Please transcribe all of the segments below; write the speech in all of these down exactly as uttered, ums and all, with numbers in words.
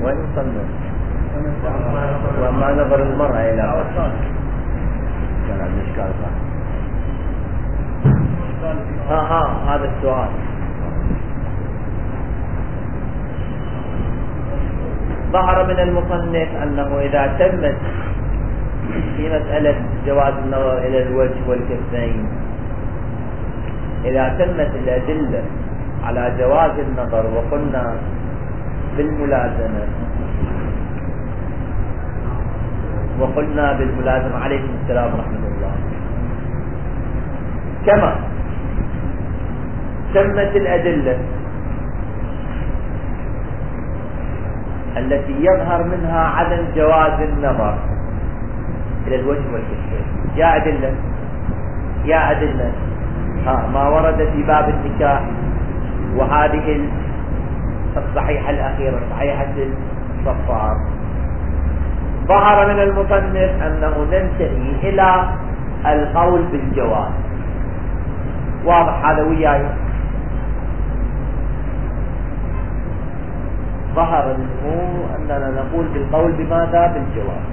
وين وصلنا؟ وما نظر المرأة إلى كلام الإشكال صح. ها ها هذا السؤال. ظهر من المصنف أنه إذا تمت في مسألة جواز النظر إلى الوجه والكفين، إذا تمت الأدلة على جواز النظر وقلنا بالملازمة وقلنا بالملازمة عليكم السلام ورحمة الله، كما تمت الأدلة التي يظهر منها عدم جواز النظر إلى الوجه والكفين. يا أدلة يا أدلة ها ما ورد في باب النكاح وهذه الصحيحة الأخيرة صحيحة الصفار. ظهر من المصنف أنه ننتهي إلى القول بالجواز. واضح هذا وياي؟ ظهر منه أننا نقول بالقول بماذا؟ بالجواز.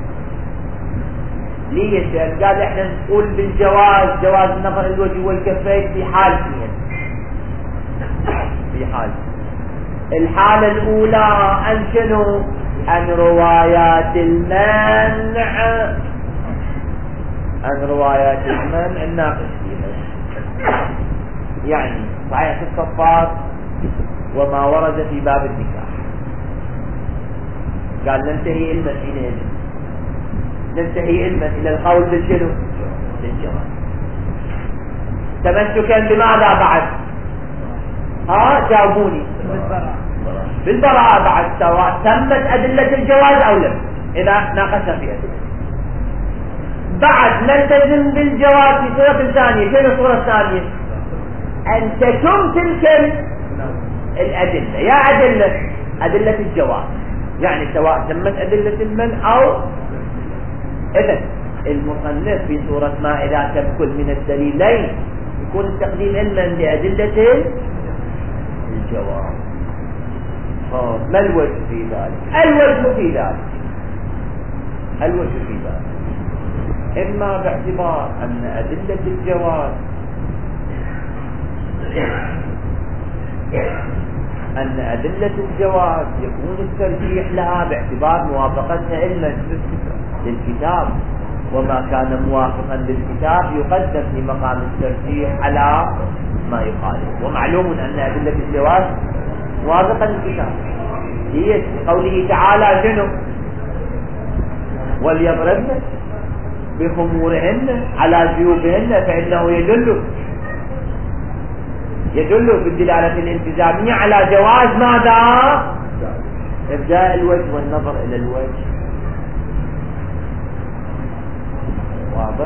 ليش؟ يعني قال احنا نقول بالجواز جواز النظر الوجه والكفين في حالتين. في حال الحالة الأولى أن شنو؟ أن روايات المنع أن روايات المنع الناقص فيها، يعني صحيح الصفات وما ورد في باب النكاح. قال ننتهي علما حينئذ ننتهي علما إلى القول بالشنو؟ بالجواز. تمسكا بماذا بعد؟ ها جاوبوني. بالبراءة بعد، سواء تمت أدلة الجواز أو لم. إذا ناقشنا في أدلة بعد نلتزم بالجواز في صورة ثانية. شنو الصورة الثانية؟ أن تتم تلك الأدلة. يا أدلة أدلة الجواز، يعني سواء تمت أدلة المنع أو إذن المصنف في صورة ما إذا تمكن من الدليلين يكون التقديم علما لأدلة الجواز. ما الوجه في ذلك؟ الوجه في ذلك الوجه في ذلك إما باعتبار أن أدلة الجواز أن أدلة الجواز يكون الترجيح لها باعتبار موافقتها علما للكتاب، وما كان موافقا للكتاب يقدم في مقام الترجيح على ما يخالف. ومعلوم أن أدلة الجواز موافقا للكتاب. هي قوله تعالى شنو؟ وليضربن بخمورهن على جيوبهن، فإنه يدل يدل بالدلالة الالتزامية على جواز ماذا؟ إبداء الوجه والنظر إلى الوجه. واضح؟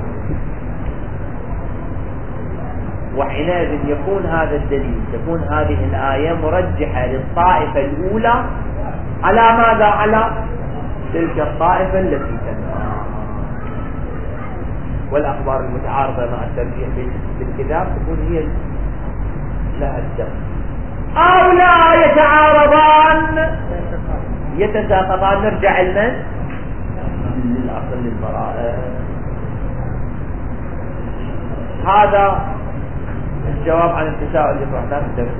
وحينئذ يكون هذا الدليل، تكون هذه الآية مرجحة للطائفة الأولى على ماذا؟ على تلك الطائفة التي تنهى. والأخبار المتعارضة مع الترجيح بالكتاب تكون هي لها الدم، أو لا يتعارضان يتساقطان. نرجع علما للأصل للبراءة. هذا الجواب عن التساؤل اللي طرحناه في الدرس.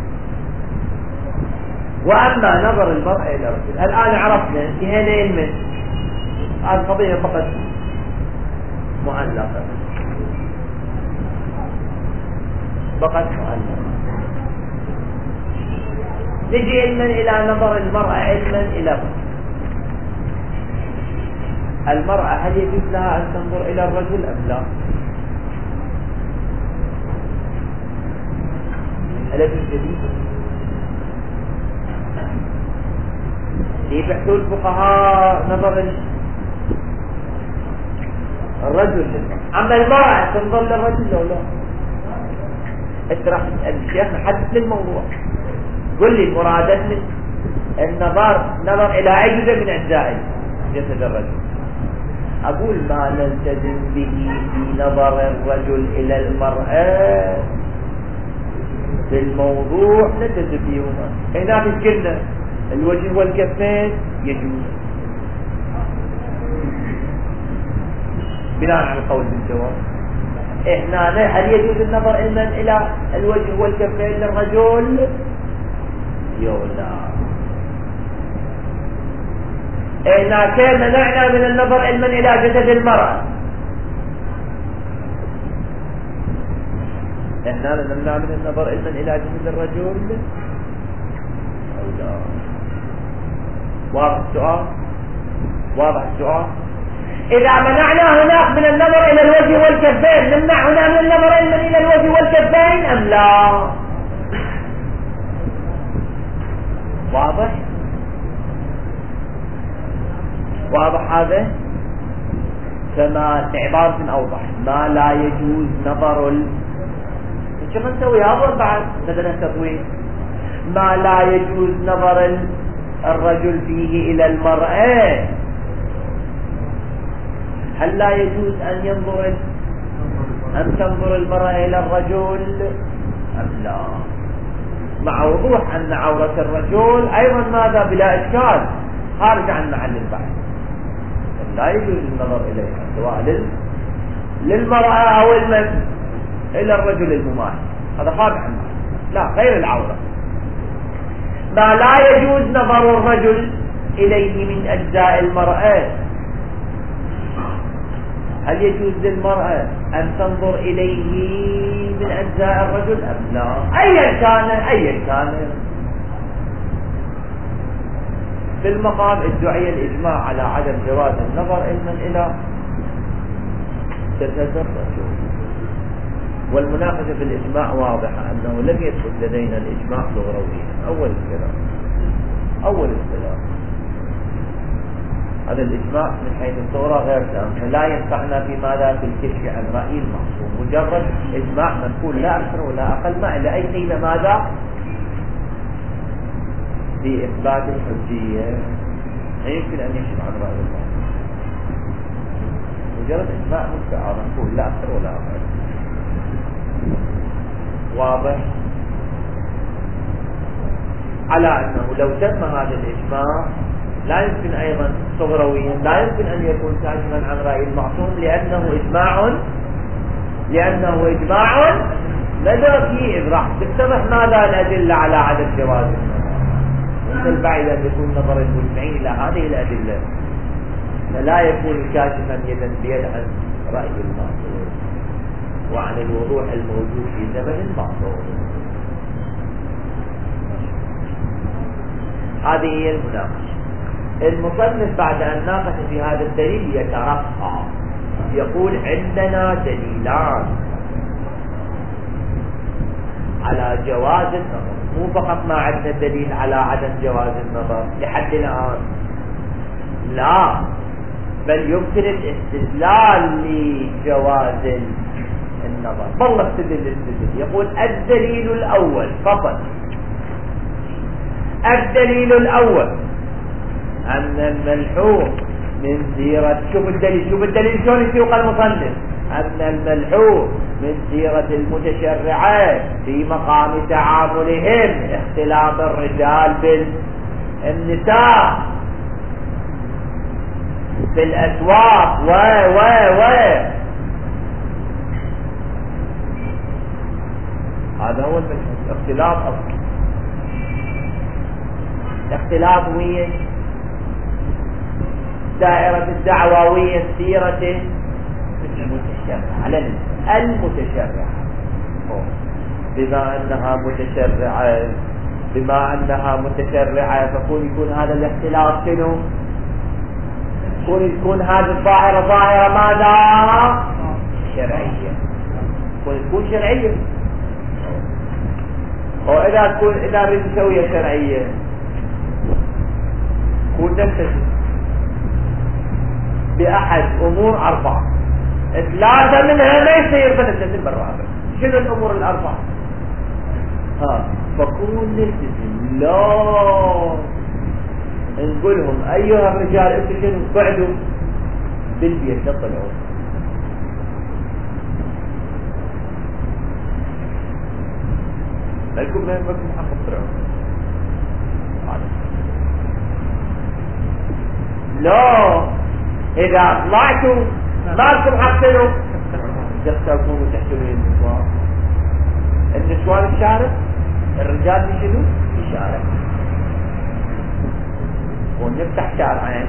وأما نظر المرأة إلى الرجل، الآن عرفنا انتهينا علما. هذه قضية فقط معلقة فقط معلقة. نجي علما إلى نظر المرأة علما إلى الرجل. المرأة هل يجوز لها أن تنظر إلى الرجل أم لا؟ هل يجوز جديد؟ يبحثوا الفقهاء نظر الرجل للمرأة. أما المرأة تنظر للرجل أو لا؟ أنت راح تسأل الشيخ نحدث للموضوع. قل لي مرادات من النظر نظر إلى أي جزء من أجزاء جسد الرجل. أقول ما نلتزم به في نظر الرجل إلى المرأة في الموضوع نلتزم به هنا. هناك الجنة الوجه والكفين يجوز بناء على القول بالجواز. احنا هل يجوز النظر علما الى الوجه والكفين للرجل؟ يولا احنا كيف منعنا من النظر علما الى جسد المرأة؟ احنا نمنع من النظر علما الى جسد الرجل او لا؟ واضح السؤال؟ واضح السؤال؟ إذا منعنا هناك من النظر إلى الوجه والكفين نمنع هنا من النظر علما إلى الوجه والكفين أم لا؟ واضح؟ واضح هذا؟ كما عبارة أوضح ما لا يجوز نظر ال... كيف نسوي هذا بعد بدنا تطويل ما لا يجوز نظر الرجل فيه إلى المرأة. هل لا يجوز أن ينظر أن تنظر المرأة إلى الرجل أم لا؟ مع وضوح أن عورة الرجل أيضا ماذا بلا إشكال خارج عن محل البحث، لا يجوز النظر إليها سواء لل... للمرأة أو المن إلى الرجل المماثل، هذا خارج عن محل، لا غير العورة. ما لا يجوز نظر الرجل إليه من أجزاء المرأة، هل يجوز للمرأة أن تنظر إليه من أجزاء الرجل أم لا؟ أيا كان أيا كان. في المقام ادعي الإجماع على عدم جواز النظر علما إلى جسد الرجل، والمناقشة في الإجماع واضحة أنه لم يثبت لدينا الإجماع لغويا. أول الكلام أول الكلام هذا الإجماع من حيث الصورة غير تام، لا ينفعنا في ماذا في الكشف عن رأي المعصوم، مجرد إجماع منقول لا أكثر ولا أقل، ما إلا أي قيمة ماذا في إثبات الحجية، لا يمكن أن يكشف عن رأي المعصوم، مجرد إجماع مستعار منقول لا أكثر ولا أقل. واضح؟ على أنه لو تم هذا الإجماع لا يمكن أيضا صغرويا لا يمكن أن يكون كاشفا عن رأي المعصوم، لأنه إجماع لأنه إجماع ماذا فيه إذ راح تتضح ماذا الأدلة على عدم جواز النظر، من البعيد أن يكون نظر المجمعين إلى هذه الأدلة فلا يكون كاشفا يدا بيد عن رأي المعصوم وعن الوضوح الموجود في زمن المعصوم. هذه هي المناقشة. المصنف بعد أن ناقش في هذا الدليل يترقى يقول عندنا دليلان على جواز النظر، مو فقط ما عندنا دليل على عدم جواز النظر لحد الآن، لا بل يمكن الاستدلال لجواز النظر. والله استدل الاستدل يقول الدليل الأول فقط الدليل الأول أن الملحوظ من سيرة، شوف الدليل شوف الدليل شلون يسوق المصنف، أن الملحوظ من سيرة المتشرعات في مقام تعاملهم اختلاط الرجال بالنساء في الأسواق و و و هذا هو الملحوظ، اختلاط أصلا اختلاط ويا دائرة الدعوة سيرة المتشرعة على المتشرعة، بما أنها متشرعة بما أنها متشرعة فكون يكون هذا الاختلاط شنو؟ يكون يكون هذه الظاهرة ظاهرة ماذا؟ شرعية، يكون تكون شرعية. وإذا تكون إذا نريد نسويها شرعية كون ننتج بأحد أمور أربعة، ثلاثة منها ما يصير بنلتزم بالرابع. شنو الأمور الأربعة؟ ها فكون نلتزم، لا نقولهم أيها الرجال انتوا شنو بعدوا بالبيت تطلعوا، لكم ما يمكن حق تطلعوا لا اذا طلعتوا ما لكم حق تلو تختلفون وتحتلون النسوان. النسوان الشارع، الرجال بشنو في الشارع، ونفتح شارعين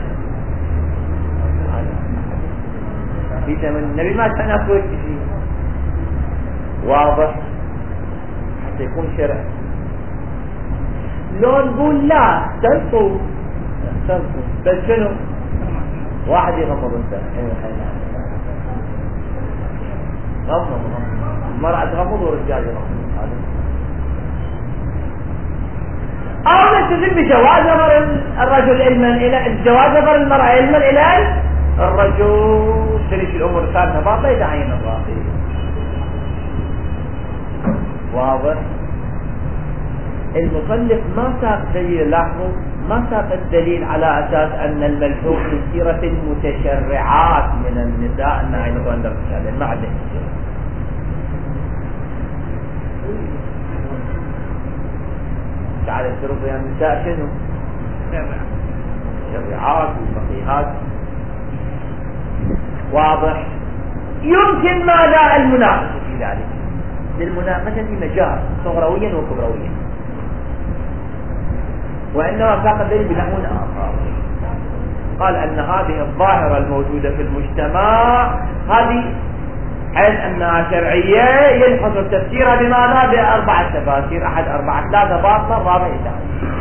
في زمن النبي ما كان اكو شيء واضح حتى يكون شرع. لو نقول لا اختلفوا اختلفوا بس شنو واحد يغمض انت غمض المرأة تغمض والرجال يغمض. أو نلتزم بجواز نظر الرجل علما إلى جواز نظر المرأة علما إلى الرجل. تلك الأمور الثالثة باطلة يتعين الراقي. واضح. المصنف ما ساق دليل، لاحظوا ما ساق الدليل على أساس أن الملحوق من سيرة المتشرعات من النساء أنها عين عند الرجال، ما عنده تعالى الشروط يا النساء شنو؟ شرعات وفقيهات. واضح. يمكن ماذا المناقشة في ذلك؟ للمناقشة مجال صغرويا وكبرويا، وإنما ساق الدليل بنحو آخر. قال أن هذه الظاهرة الموجودة في المجتمع هذه حيث أنها شرعية ينحصر تفسيرها بماذا؟ بأربعة تفاسير، أحد أربعة، ثلاثة باطلة، الرابع إداري.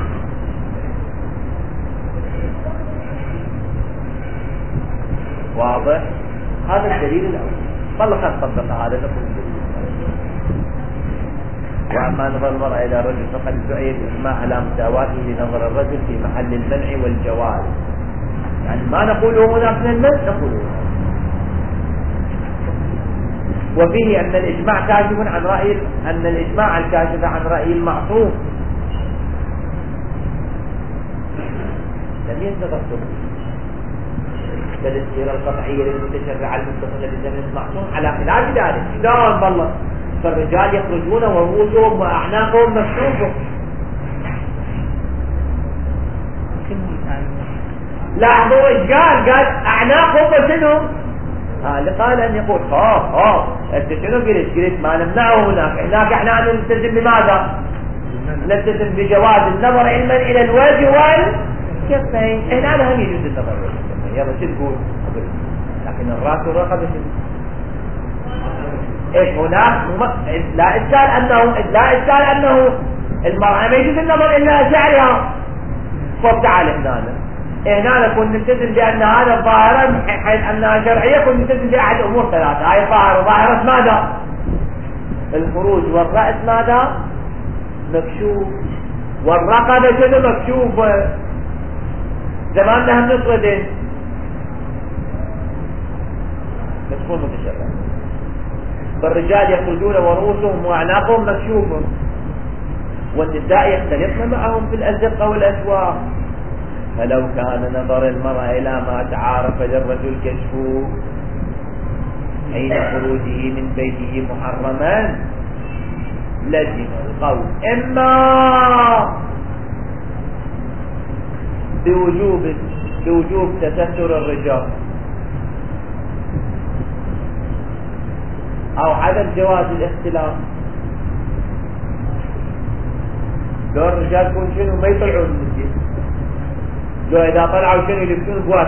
واضح؟ هذا الدليل الأول. والله قد صدق هذا نقول الدليل. وأما نظر المرأة إلى الرجل فقد دعي الإجماع على مساواته لنظر الرجل في محل المنع والجواز. يعني ما نقوله هنا من المنع نقوله هنا. وفيه أن الإجماع كاشف عن رأي أن الإجماع الكاشف عن رأي المعصوم لم ينتظر بل السيرة القطعية للمتشرع المتصلة بزمن المعصوم على خلاف ذلك. دائما والله فالرجال يخرجون ورؤوسهم وأعناقهم مكشوفة. لاحظوا ايش قال؟ قال أعناقهم وشنو؟ اللي قال أن يقول خاف خاف أنت شنو قلت؟ قلت ما نمنعه هناك، هناك احنا نلتزم بماذا؟ نلتزم بجواز النظر علما إلى الوجه والكفين. هنا هم يجوز النظر إلى الكفين. يلا شو تقول؟ لكن الرأس والرقبة شنو؟ إيش هناك لا إشكال أنه لا إشكال أنه المرأة ما يجوز النظر إلا شعرها. طب تعال هنا هنا نكون نلتزم بأن هذا الظاهرة حيث أنها شرعية كن نلتزم بأحد أمور ثلاثة. هاي ظاهرة ظاهرة ماذا؟ الخروج والرأس ماذا؟ مكشوف، والرقبة شنو مكشوفة. زماننا هم نصردين مكشوف متشرع. فالرجال يخرجون ورؤوسهم وأعناقهم مكشوفة، والنساء يختلفن معهم في الأزقة والأسواق. فلو كان نظر المرأة إلى ما تعارف للرجل كشفه حين خروجه من بيته محرما لزم القول إما بوجوب بوجوب تستر الرجال أو عدم جواز الاختلاف. لو الرجال يكون شنو ما يطلعون من المسجد، لو إذا طلعوا شنو يلبسون بواش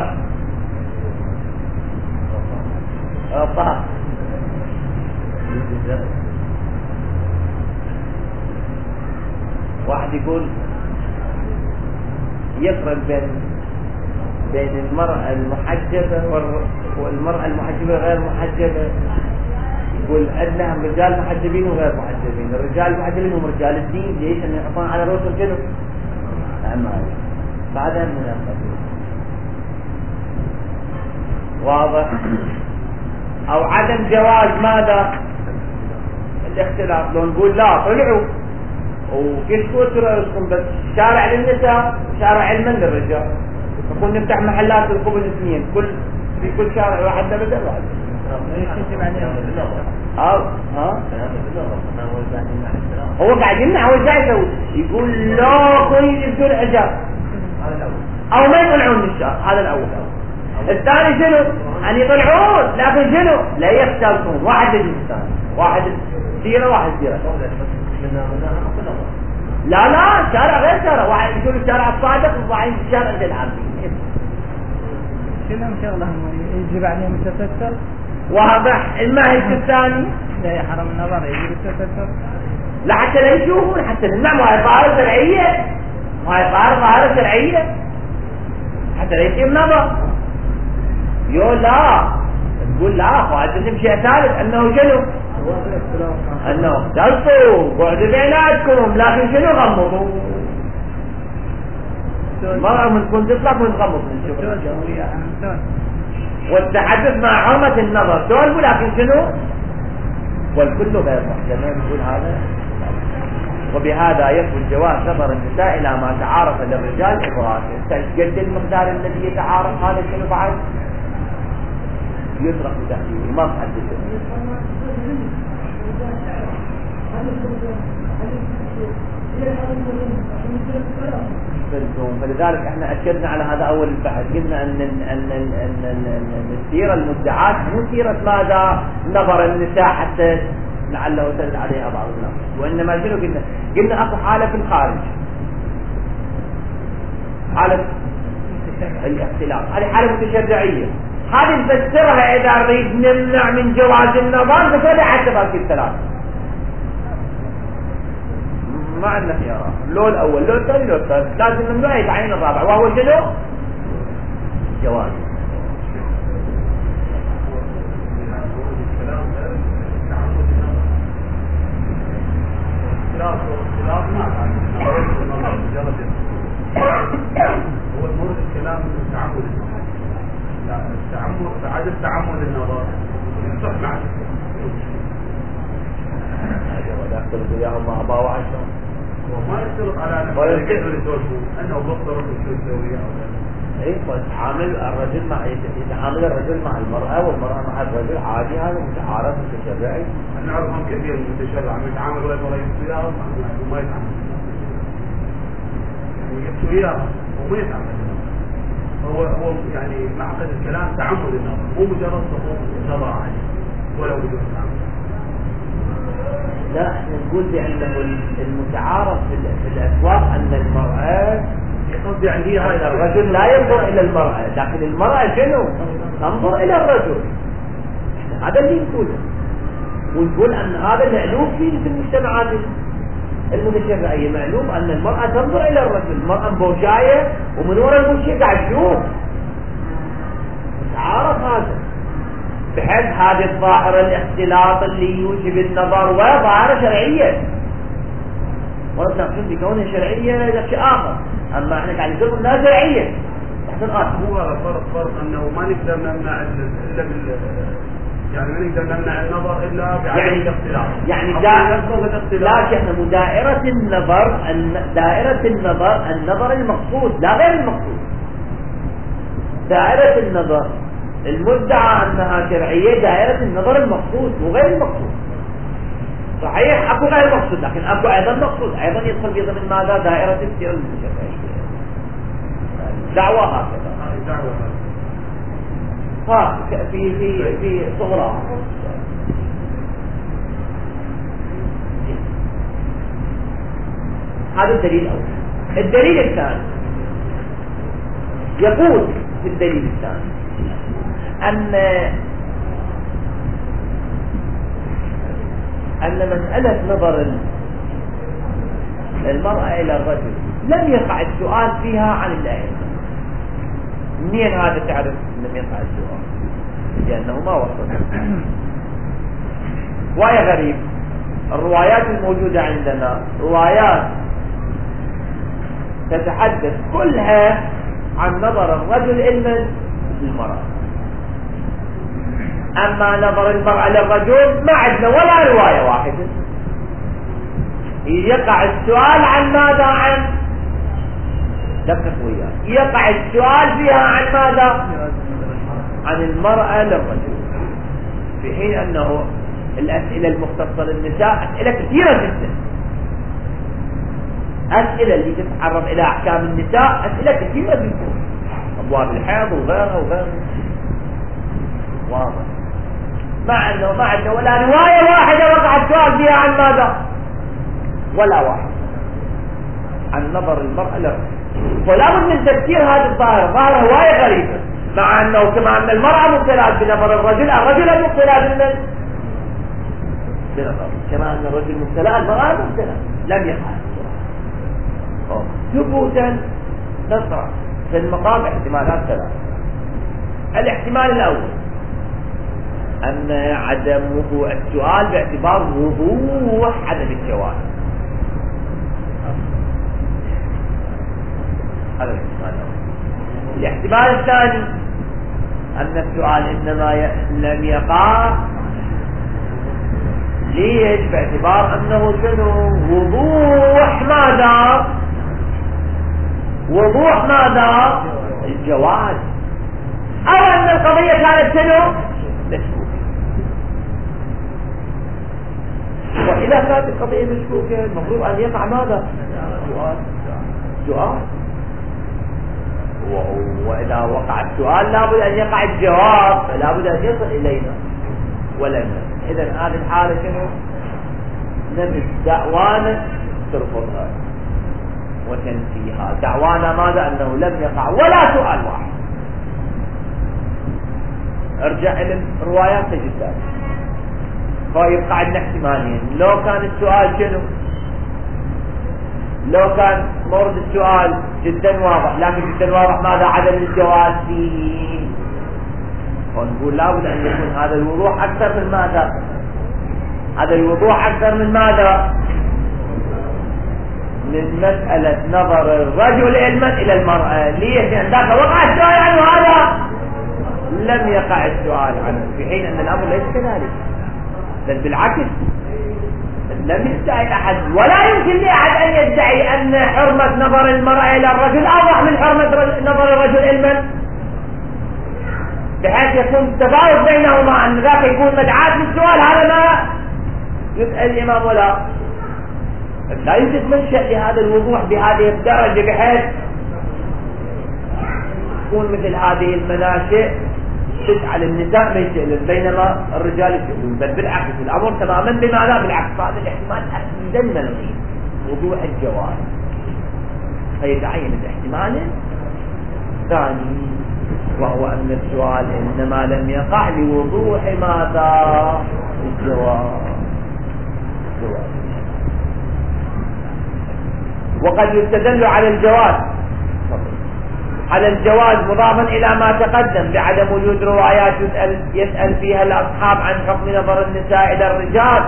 أطاق. واحد يقول يفرق بين بين المرأة المحجبة والمرأة المحجبة غير محجبة. يقول أنهم رجال محجبين وغير محجبين. الرجال المحجبين هم رجال الدين. ليش؟ أن يحطون على رؤوسهم شنو؟ أعمال. بعدها من القبيل. واضح. أو عدم جواز ماذا؟ الاختلاف. لو نقول لا طلعوا وكشفوا رؤوسكم بس شارع للنساء شارع علما للرجال، نكون نفتح محلات الخبز اثنين، كل في كل شارع واحد بدل واحد. ها ها هو قاعد يمنع. هو ايش قاعد يسوي؟ يقول لا كل يلبسون حجاب. او ما يطلعون من الشهر. هذا الاول. الثاني شنو؟ ان يطلعون لكن شنو؟ لا يختلفون. واحد يجي الثاني، واحد سيره واحد سيره. لا لا شارع غير شارع، واحد يقول الشارع الصادق وواحد الشارع عند العامين. شنو شغله يجي بعدين متستر؟ واضح. الماهي الثاني لا يحرم النظر يجي بالتستر. لا حتى لا يشوفون، حتى نمنع. ما هي طاهرة شرعية، ما هي طاهرة شرعية حتى لا يصير نظر. يقول لا، تقول لا وهذا شيء ثالث انه شنو؟ انه اختلطوا بعدوا بيناتكم لكن شنو غمضوا. المرأة من تكون تطلق من تغمض من الشغل والتحدث مع حرمة النظر تولبوا لكن شنو؟ والكل غير محتمل. يقول هذا. وبهذا يكون جواز نظر النساء الى ما تعارف للرجال ابراته. قد المقدار الذي يتعارف هذا شنو بعد؟ يترك تحديده ما تحدده. فلذلك احنا اكدنا على هذا اول البحث. قلنا ان ان ان ان السيره المدعاة مو سيره ماذا نظر النساء حتى لعله ترد عليها بعض الناس، وانما شنو قلنا؟ قلنا اكو حاله في الخارج، حاله الاختلاف، هذه حاله متشرعيه. هذه نفسرها اذا نريد نمنع من جواز النظر بكذا حتى باقي الثلاث. ما عندنا خيارات، لو الاول لو الثاني لو الثالث، لازم نمنع يتعين الرابع وهو شنو؟ جواز. اختلاف ما هو المورد الكلام التعمد التعمد عدم تعمد النظر يصح معه. هذا يختلف وياهم مع ابا وعشرة وما يشترط على انه بطل السويه. اي يتعامل الرجل مع يتعامل الرجل مع المرأة والمرأة مع الرجل عادي. هذا متعارف متشرعي. نعرفهم كثير من المتشرع يتعامل ولا ولا يسويها وما يتعامل ويسويها وما يتعامل. هو هو يعني معقد الكلام تعمد النظر مو مجرد سقوط نظر عادي ولا بدون تعمد. لا احنا نقول بانه المتعارف في الاسواق ان المرأة قصدي يعني هي هذا الرجل لا ينظر الى المرأة لكن المرأة شنو؟ تنظر الى الرجل. هذا اللي نقوله، ونقول ان هذا مألوف في المجتمعات المتشرعية. مألوف ان المرأة تنظر الى الرجل. المرأة مبوشاية ومن وراء المبوشية قاعد تشوف. متعارف هذا بحيث هذه الظاهرة الاختلاط اللي يوجب النظر وظاهرة شرعية، ولا تقصد بكونها شرعية إذا شيء آخر. أما احنا قاعد نقول انها شرعية تحت الآخر. هو فرق فرق أنه ما نقدر نمنع إلا بال يعني ما نقدر نمنع النظر إلا بعدم الاختلاط. يعني دائرة لا شيء دائرة النظر دائرة النظر النظر المقصود لا غير المقصود. دائرة النظر المدعى أنها شرعية دائرة النظر المقصود وغير المقصود. صحيح اكو غير مقصود لكن اكو ايضا مقصود ايضا يدخل في ضمن ماذا؟ دائرة السير المتشرعية. دعوة هكذا. دعوة ها في في في صغرى. هذا الدليل الأول. الدليل الثاني يقول في الدليل الثاني أن أن مسألة نظر المرأة إلى الرجل لم يقع السؤال فيها عن الأئمة. منين هذا تعرف لم يقع السؤال؟ لأنه ما وصل. وهي غريب. الروايات الموجودة عندنا روايات تتحدث كلها عن نظر الرجل إلى المرأة. أما نظر المرأة للرجل ما عندنا ولا رواية واحدة. يقع السؤال عن ماذا؟ عن دقق وياه. يقع السؤال فيها عن ماذا؟ عن المرأة للرجل، في حين أنه الأسئلة المختصة للنساء أسئلة كثيرة جدا. أسئلة اللي تتعرض إلى أحكام النساء أسئلة كثيرة جدا، أبواب الحيض وغيرها وغيرها واضح. مع أنه ما عندنا ولا رواية واحدة وقع السؤال فيها عن ماذا؟ ولا واحد عن نظر المرأة للرجل. فلا بد من تفسير هذه الظاهرة، ظاهرة هواية غريبة، مع أنه كما أن المرأة مبتلى بنظر الرجل، الرجل مبتلى بالمن؟ بنظر، كما أن الرجل مبتلى المرأة مبتلى، لم يقع ثبوتا نصرا. في المقام احتمالات ثلاثة. الاحتمال الأول أن عدم وقوع السؤال باعتبار وضوح عدم الجواب، هذا الاحتمال الأول. الاحتمال الثاني أن السؤال إنما ي... لم يقع ليش؟ باعتبار أنه شنو؟ وضوح ماذا؟ وضوح ماذا؟ الجواز. أو أن القضية كانت شنو؟ مشكوكة. وإذا كانت القضية مشكوكة المفروض أن يقع ماذا؟ سؤال. سؤال. وإذا وقع السؤال لابد أن يقع الجواب، فلابد أن يصل إلينا ولم. إذن هذه الحالة شنو؟ نمت دعوانا ترفضها وتنفيها. دعوانا ماذا؟ أنه لم يقع ولا سؤال واحد. ارجع إلى الروايات تجد ذلك. فيبقى عندنا احتمالين، لو كان السؤال شنو؟ لو كان مورد السؤال جدا واضح، لكن جدا واضح ماذا؟ عدم الجواز فيه. فنقول لابد أن يكون هذا الوضوح أكثر من ماذا؟ هذا الوضوح أكثر من ماذا؟ من مسألة نظر الرجل علما إلى المرأة. ليش؟ لأن ذاك وقع السؤال عنه، هذا لم يقع السؤال عنه، في حين أن الأمر ليس كذلك، بل بالعكس لم يدعي أحد ولا يمكن لأحد أن يدعي أن حرمة نظر المرأة إلى الرجل أوضح من حرمة نظر الرجل علما، بحيث يكون تفاوت بينهما، أن ذاك يكون مدعاة للسؤال، هذا ما يسأل الإمام ولا لا يوجد منشأ لهذا الوضوح بهذه الدرجة بحيث تكون مثل هذه المناشئ تجعل النساء ما يسألون بينما الرجال يسألون، بل بالعكس الأمر تماما بما لا بالعكس. هذا الاحتمال أكيدا ملغي وضوح الجواب، فيتعين الاحتمال الثاني وهو أن السؤال إنما لم يقع لوضوح ماذا؟ الجواب. الجواب. وقد يستدل على الجواز على الجواز مضافا إلى ما تقدم بعدم وجود روايات يسأل, يسأل فيها الأصحاب عن حكم نظر النساء إلى الرجال،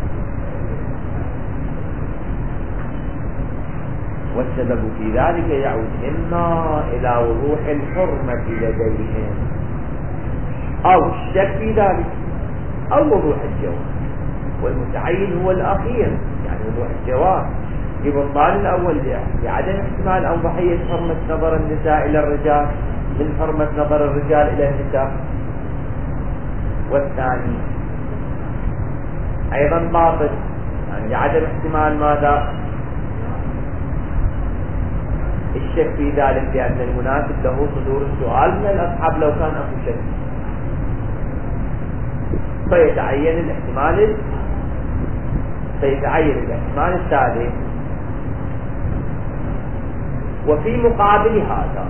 والسبب في ذلك يعود إما إلى وضوح الحرمة لديهم أو الشك في ذلك أو وضوح الجواز، والمتعين هو الأخير يعني وضوح الجواز ببطلان الأول بعدم احتمال أو ضحية حرمة نظر النساء إلى الرجال من حرمة نظر الرجال إلى النساء، والثاني أيضا باطل يعني بعدم احتمال ماذا؟ الشك في ذلك، لأن المناسب له صدور السؤال من الأصحاب لو كان أخو شك، فيتعين الاحتمال فيتعين الاحتمال الثالث. وفي مقابل هذا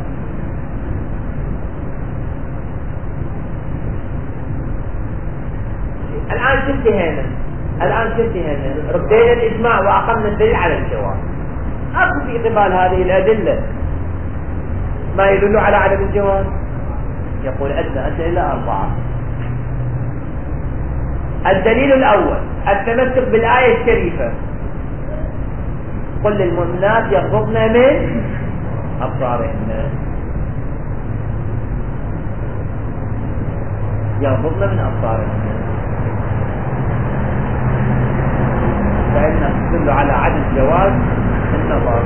الآن شو انتهينا؟ الآن شو انتهينا؟ ردينا الإجماع وأقمنا الدليل على الجواز. أكو في قبال هذه الأدلة ما يدل على عدم الجواز؟ يقول عندنا أدلة أربعة. الدليل الأول التمسك بالآية الشريفة، قل للمؤمنات يغضضن من أبصارهن، يغضضن من أبصارهن، فإنها تدل على عدم جواز النظر.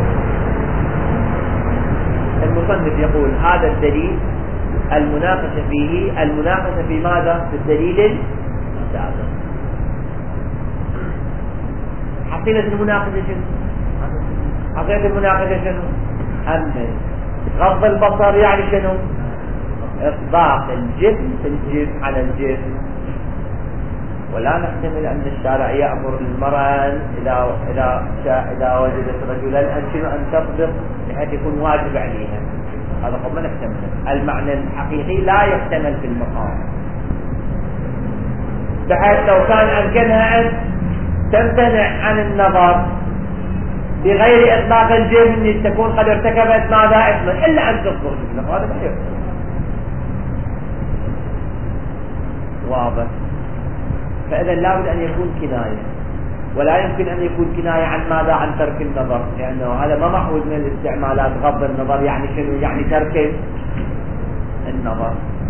المصنف يقول هذا الدليل المناقشة فيه المناقشة في ماذا؟ في الدليل السابق. حقيقة المناقشة شنو؟ حقيقة المناقشة شنو؟ أمن. غض البصر يعني شنو؟ إطباق الجسم الجسم على الجسم. ولا نحتمل أن الشارع يأمر المرأة إذا إذا إذا وجدت رجلا أن شنو أن تطبق بحيث يكون واجب عليها. هذا قد ما نحتمل. المعنى الحقيقي لا يحتمل في المقام، بحيث لو كان أمكنها أن تمتنع عن النظر بغير إطلاق الجسم تكون قد ارتكبت ماذا إثما إلا أن تنظر. هذا ما يحتمل. واضح. فإذا لابد أن يكون كناية، ولا يمكن أن يكون كناية عن ماذا؟ عن ترك النظر، لأنه هذا ما محفوظ من الاستعمالات. غض النظر يعني شنو؟ يعني ترك النظر.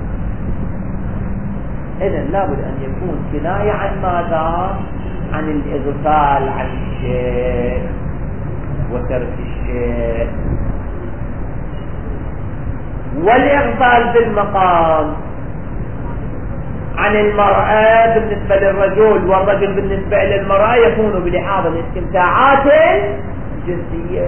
إذا لابد أن يكون كناية عن ماذا؟ عن الإغفال عن الشيء وترك الشيء. والإغفال بالمقام عن المرأة بالنسبة للرجل، والرجل بالنسبة للمرأة يكون بلحاظ الاستمتاعات الجنسية.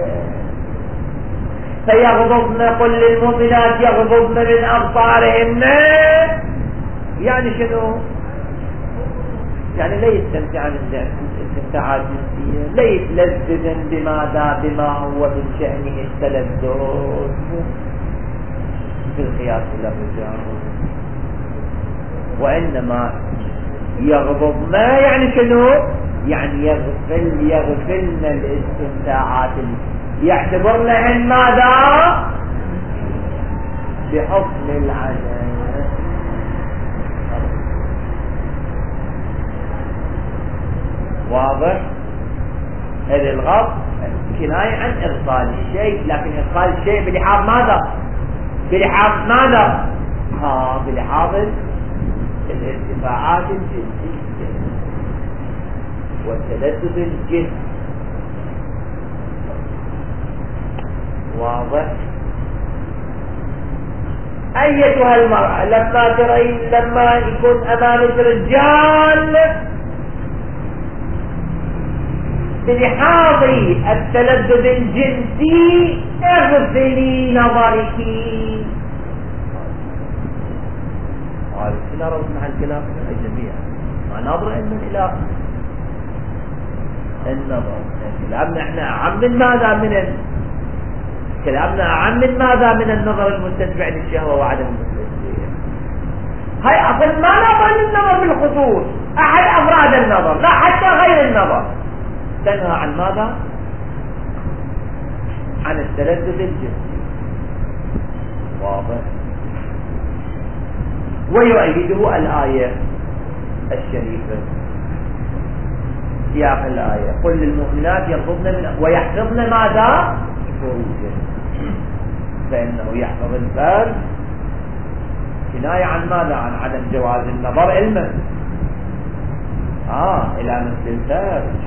فيغضضن، قل للمؤمنات يغضضن من أبصارهن، يعني شنو؟ يعني لا يستمتعن استمتاعات جنسية، لا يتلذذن بماذا؟ بما هو من شأنه التلذذ في القياس إلى الرجال. وإنما يغضضن يعني شنو؟ يعني يغفل يغفلن الاستمتاعات، يعتبرن عن ماذا؟ بحكم العدم. واضح؟ هذا الغض كناية عن إغفال الشيء، لكن إغفال الشيء بلحاظ ماذا؟ بلحاظ ماذا؟ ها بلحاظ الارتفاعات الجنسية والتلذذ الجنسي. واضح؟ أيتها المرأة لما ترين لما يكون أمامك رجال بلحاظ التلذذ الجنسي اغفلي نظرك. قال كلا رد مع الكلام أي جميع ما نظر إن الإله النظر. كلامنا احنا أعم من ماذا؟ من ال... كلامنا أعم من ماذا؟ من النظر المستتبع للشهوة وعدم المستتبع. هاي أصل ما نظر للنظر بالخصوص أحد أفراد النظر، لا حتى غير النظر. تنهى عن ماذا؟ عن التلذذ الجنسي. واضح؟ ويؤيده الآية الشريفة، سياق الآية قل للمؤمنات يغضضن من ويحفظن ماذا؟ فروجهن، فإنه يحفظ الفرج كناية عن ماذا؟ عن عدم جواز النظر علما آه إلى مثل الفرج.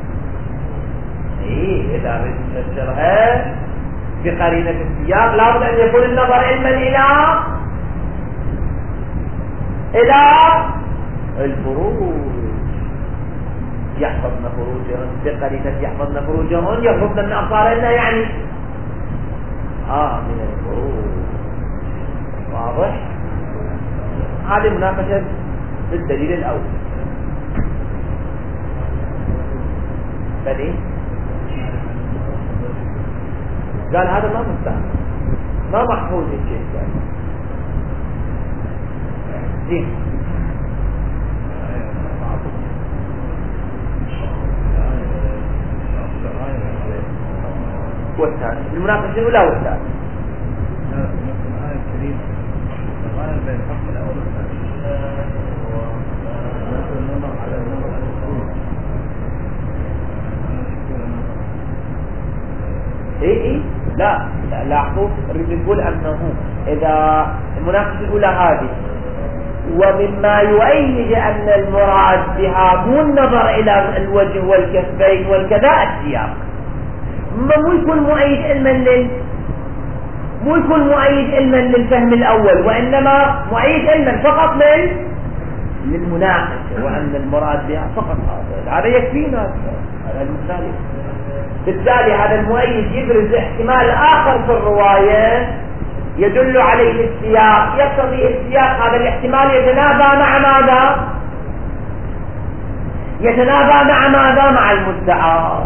إيه إذا بنفسرها بقرينة السياق لابد أن يكون النظر علما إلى إلى الفروج. يحفظن فروجهن بقرينة يحفظن فروجهن يغضضن من أبصارهن يعني آه من الفروج. واضح؟ هذه مناقشة بالدليل الأول. بني قال هذا ما مستعمل ما محفوظ الشيء زين. والثاني المناقشة الأولى والثاني الآية الكريمة الغاية بين الحكم الأول والثاني والنظر على النظر على الفروج. ايه ايه لا لا لاحظوا نريد نقول انه اذا المناقشة الاولى هذه ومما يؤيد ان المراد بها مو النظر الى الوجه والكفين والكذا السياق مو يكون مؤيد علما لل مو يكون مؤيد علما للفهم الاول، وانما مؤيد علما فقط لل للمناقشة، وان المراد بها فقط هذا هذا يكفينا. هذا المثال بالتالي هذا المؤيد يبرز احتمال آخر في الرواية يدل عليه السياق، يقتضي السياق هذا الاحتمال يتنافى مع ماذا؟ يتنافى مع ماذا؟ مع المدعى.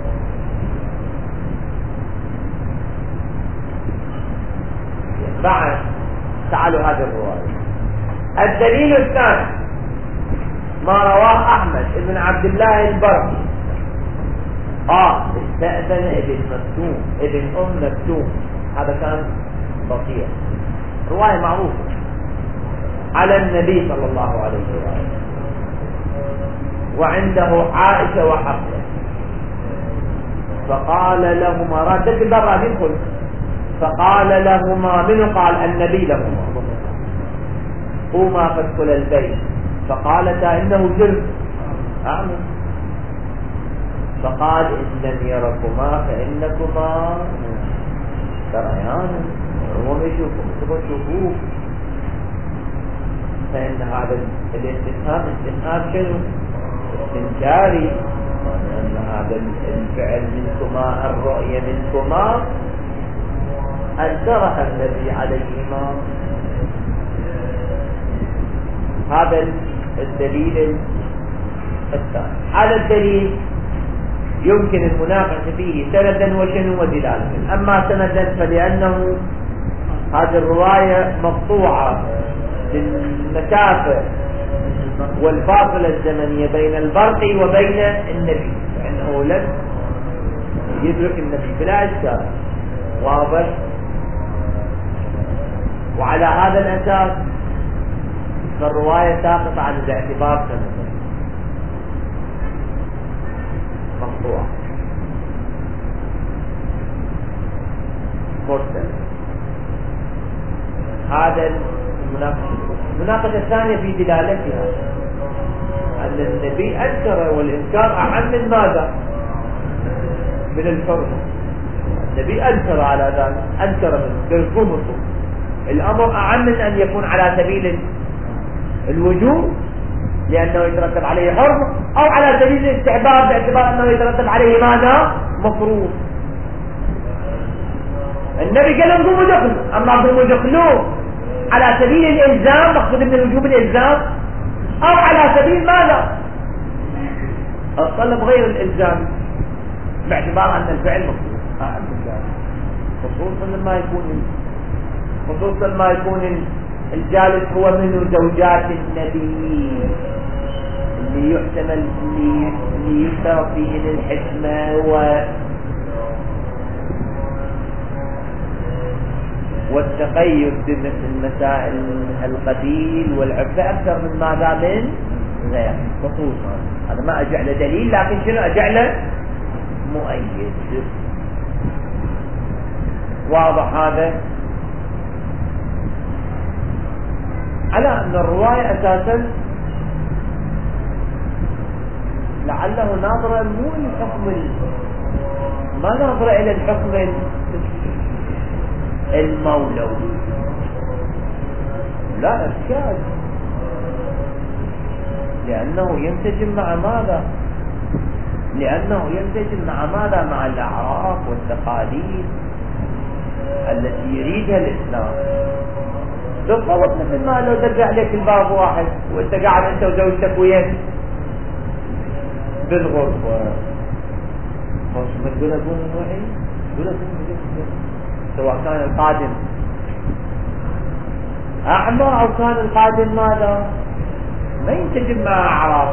بعد تعالوا هذه الرواية. الدليل الثاني ما رواه أحمد بن عبد الله البرقي آه استأذن ابن مكتوم ابن أم مكتوم، هذا كان بطيء، رواية معروفة، على النبي صلى الله عليه وسلم، وعنده عائشة وحفصة، فقال لهما ردت البر يدخل، فقال لهما، منه قال؟ النبي لهما، قوما فادخل البيت، فقالتا إنه جرم أعمل، فقال إن لم يركما فإنكما تريان، هو ما يشوفكم تبغى تشوفوه، فإن هذا الاستفهام استفهام شنو؟ استنكاري، أن هذا الفعل منكما، الرؤية منكما، أنكرها النبي عليهما. هذا الدليل الثاني. هذا الدليل يمكن المناقشة فيه سندا وشنو ودلالة. أما سندا فلأنه هذه الرواية مقطوعة بالمسافة والفاصلة الزمنية بين البرقي وبين النبي، فإنه لم يدرك النبي بلا إشكال، واضح. وعلى هذا الأساس فالرواية ساقطة عن الاعتبار سندا، مقطوعة مرسل. هذا المناقشة. المناقشة الثانية في دلالتها أن النبي أنكر، والإنكار أعم من ماذا؟ من الحرمة. النبي أنكر على ذلك، أنكر من الحرمة. الأمر أعم من أن يكون على سبيل الوجوب لأنه يترتب عليه حرمة، أو على سبيل الاستحباب باعتبار أنه يترتب عليه ماذا؟ مفروض. النبي قال لهم قوموا دخلوا، أما قوموا دخلوا على سبيل الإلزام، مقصود من الوجوب الإلزام، أو على سبيل ماذا؟ الطلب غير الإلزام باعتبار أن الفعل مفروض، خصوصا لما يكون خصوصا ما يكون الجالس هو من زوجات النبي اللي يحتمل اللي يشترط فيه الحكمة و والتقيد بمثل مسائل القبيل والعفة أكثر من ماذا من غير، خصوصا هذا ما أجعل دليل، لكن شنو أجعل مؤيد. واضح هذا؟ على أن الرواية أساسا لعله ناظرة مو الحكم، ما ناظرة إلى الحكم المولوي، لا إشكال، لأنه ينسجم مع ماذا؟ لأنه ينسجم مع ماذا؟ مع الأعراف والتقاليد التي يريدها الإسلام. بالضبط مثل ما لو دق عليك الباب واحد وانت قاعد انت وزوجتك وياك بالغرفة، خلاص ما تقول اقول نوعي، تقول اقول سواء كان القادم اعمى او كان القادم ماذا؟ ما ينسجم مع اعراف.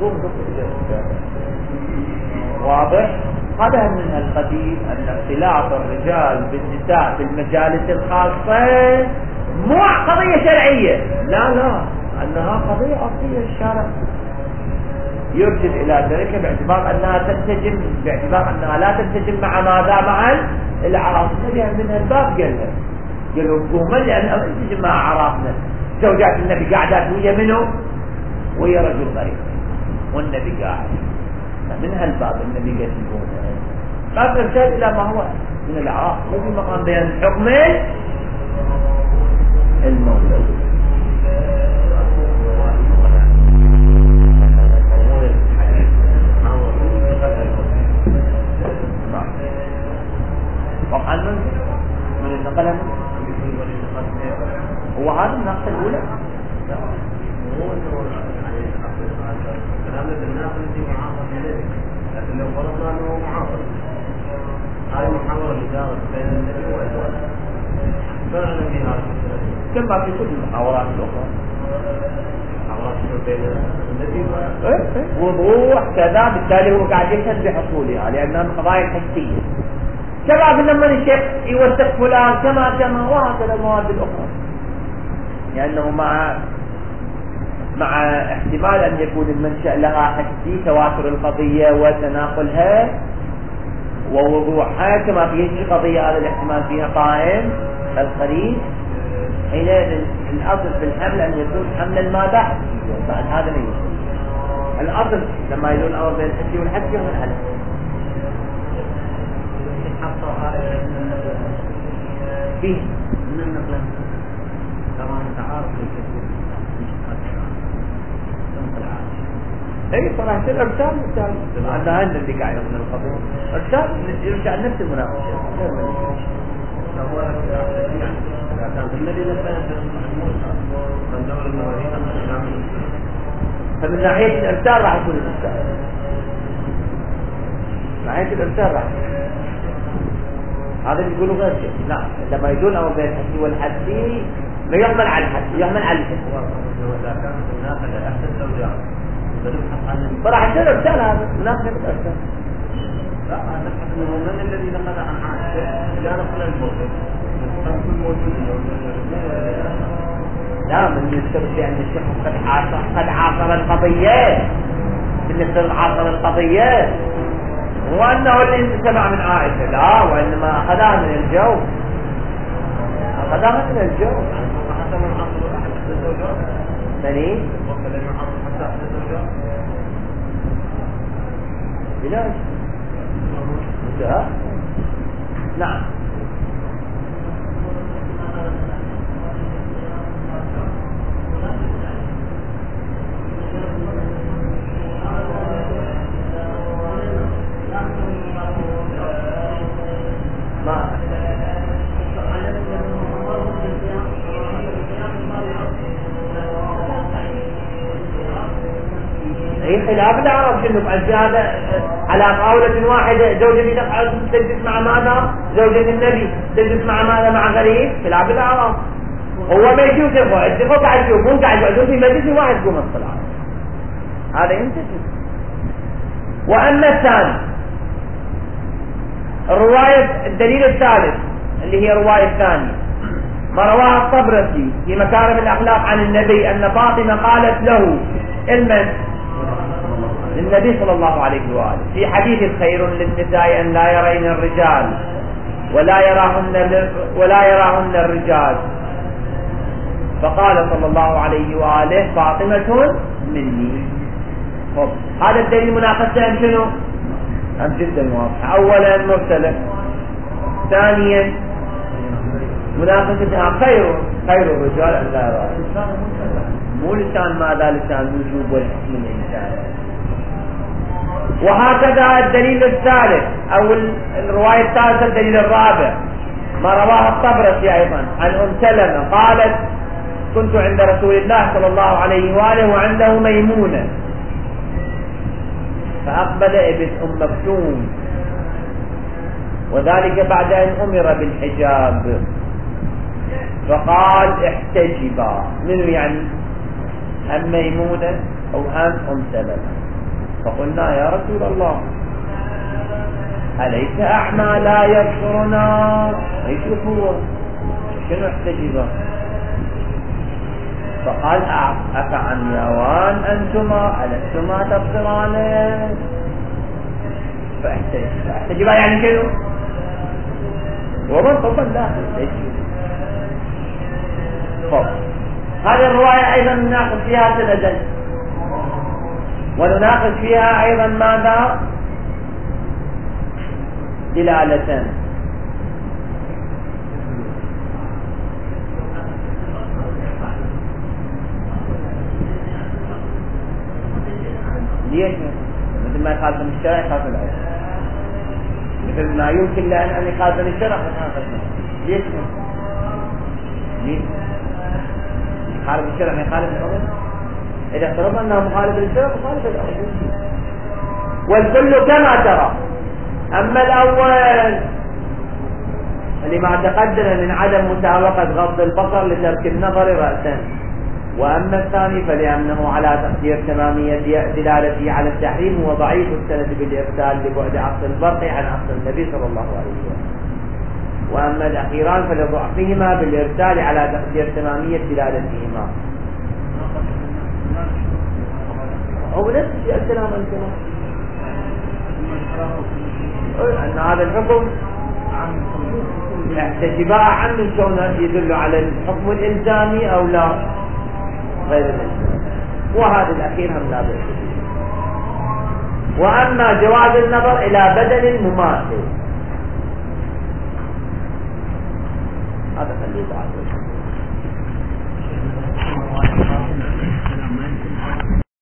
واضح؟ هذا من القديم ان اختلاط الرجال بالنساء في المجالس الخاصة مو قضية شرعية، لا لا، أنها قضية أصلية. الشارع يرشد إلى ذلك باعتبار أنها تنسجم، باعتبار أنها لا تنسجم مع ماذا؟ مع الأعراف. لأن منها الباب قالها قالوا قوما لأنها تنسجم مع أعرافنا. زوجات النبي قاعدات ويا منه؟ ويا رجل غريب والنبي قاعد، منها الباب النبي قال قوما، باب إرشاد إلى ما هو من الأعراف، مو في مقام بيان حكمين المولوي. هو هذا النقطة الأولى. هو يعني كلام الناس الذي معاصر النبي، لكن لو فرضنا انه معاصر هذه محاورة اللي دارت بين النبي وإخوانه فعلا في هذا كما في كل المحاورات الأخرى محاورات بين النبي وضوح كذا، بالتالي هو قاعد يشهد بحصولها لأنها من قضايا حسية. كما لما الشيخ يوثق فلان كما كما وهكذا المواد الأخرى، لأنه مع مع احتمال أن يكون المنشأ لها حسي، تواتر القضية وتناقلها ووضوحها، كما في هذه القضية هذا الاحتمال فيها قائم القريب. حينئذ الأصل في الحمل أن يكون حملا ماذا حسيا، بعد هذا لا يوجد. الأصل لما يدون الأمر بين الحسي والحسي من الحلم فيه من النقل كما نتعارف اي صراحة الارسال مثال عندنا هذا اللي قاعد من القضية ارسال يرجع نفس المناقشة. هو كان الذي نبه من دور المواريث فمن ناحية الارسال راح يكون الارسال، من ناحية الارسال راح هذا اللي يقولوا غير شيء. لا لما يقول أمر بين الحسي والحسي ما يحمل على الحسي، يحمل على الحسي. وإذا كانت الناقلة أحد الزوجات فنبحث عن فراح يصير ارسال، هذا مناسبة الارسال. لا نبحث انه من الذي نقل عن عائشة لا نقل الموجود كل موجود. لا من يذكر بأن الشيخ قد عاصر قد عاصر القضية، بالنسبة لعاصر القضية وأنه اللي سمع من عائشة، لا وإنما أخذها من الجو، أخذها من الجو. حتى من عصر أحد الزوجات ثاني وكذا من عصر حتى أحد الزوجات بلاش لا نعم. ما هي خلاف العرب شنو بعد هذا على قولة واحدة، زوجة تقعد تجلس مع ماذا؟ زوجة النبي تجلس مع ماذا؟ مع غريب. خلاف العرب هو ما يشوف يفعل اتفق قاعد يشوف مو قاعد يقعدون في مجلس واحد يقوم الصلاة، هذا ينتهي. وأما الثاني الرواية الدليل الثالث اللي هي الرواية الثانية ما رواه الطبرسي في مكارم الأخلاق عن النبي أن فاطمة قالت له المن للنبي صلى الله عليه وآله في حديث خير للنساء أن لا يرين الرجال ولا يراهن ولا يراهن الرجال، فقال صلى الله عليه وآله فاطمة مني. هذا الدليل مناقشة أم شنو؟ أم جدا واضحة. أولا مرسلة، ثانيا مناقشتها خير خير الرجال أن لا يراهن، مو لسان ماذا لسان وجوب والحكم الإنسان. وهكذا الدليل الثالث أو الرواية الثالثة الدليل الرابع ما رواه الطبرسي أيضا عن أم سلمة قالت كنت عند رسول الله صلى الله عليه وآله وعنده ميمونة فأقبل ابن أم مكتوم وذلك بعد أن أمر بالحجاب فقال احتجبا. منو يعني؟ أم ميمونة أو أم أم سلمة؟ فقلنا يا رسول الله أليس أعمى لا يبصرنا؟ يشوف هو شنو احتجبا؟ فقال أفعمياوان أنتما ألستما تبصران؟ فاحتجبا يعني شنو؟ ومن طبعا لا طب هذه الرواية أيضا نناقش فيها سندا ونناقش فيها أيضا ماذا؟ دلالة. ليش؟ مثل ما يخالف الشرع يخالف العرف، مثل ما يمكن لأن أن يخالف الشرع يخالف العرف. ليش؟ ليش؟ خالف الشرع ما يخالف الحكم. إذا افترضنا أنه مخالف للشرع مخالف الحكم. والكل كما ترى. أما الأول لما تقدم من عدم مساوقة غض البصر لترك النظر رأسا، وأما الثاني فلأنه على تقدير تمامية دلالته على التحريم هو ضعيف السند بالإرسال لبعد عصر البرق عن عصر النبي صلى الله عليه وسلم. وأما الأخيران فلضعفهما بالإرسال على تقدير تمامية دلالتهما. هو نفس الكلام الكلام أن هذا الحكم احتجباء عن من كونه يدل على الحكم الإلزامي أو لا غير الإلزامي، وهذا الأخير هم لا بأس. وأما جواز النظر إلى بدل مماثل هذا خليه بعد.